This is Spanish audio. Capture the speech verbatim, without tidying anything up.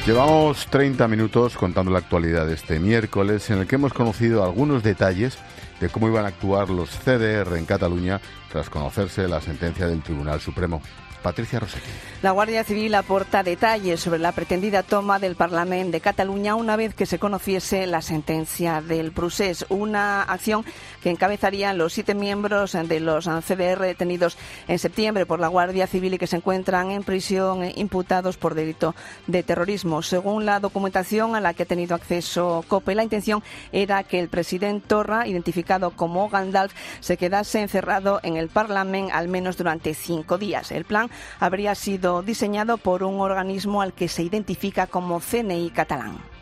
Llevamos treinta minutos contando la actualidad de este miércoles, en el que hemos conocido algunos detalles de cómo iban a actuar los C D R en Cataluña tras conocerse la sentencia del Tribunal Supremo. Patricia Rossetti. La Guardia Civil aporta detalles sobre la pretendida toma del Parlament de Cataluña una vez que se conociese la sentencia del procés, una acción que encabezarían los siete miembros de los C D R detenidos en septiembre por la Guardia Civil y que se encuentran en prisión imputados por delito de terrorismo. Según la documentación a la que ha tenido acceso COPE, la intención era que el presidente Torra, identificado como Gandalf, se quedase encerrado en el Parlament al menos durante cinco días. El plan habría sido diseñado por un organismo al que se identifica como C N I catalán.